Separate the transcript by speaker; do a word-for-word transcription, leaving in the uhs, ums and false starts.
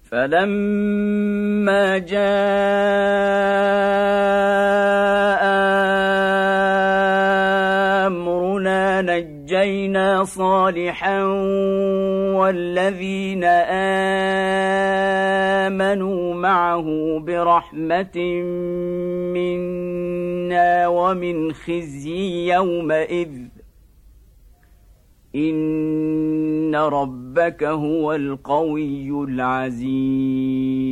Speaker 1: فلما جاء أمرنا نجينا صالحا والذين آمنوا معه برحمة منا ومن خزي يومئذ إن ربك هو القوي العزيز.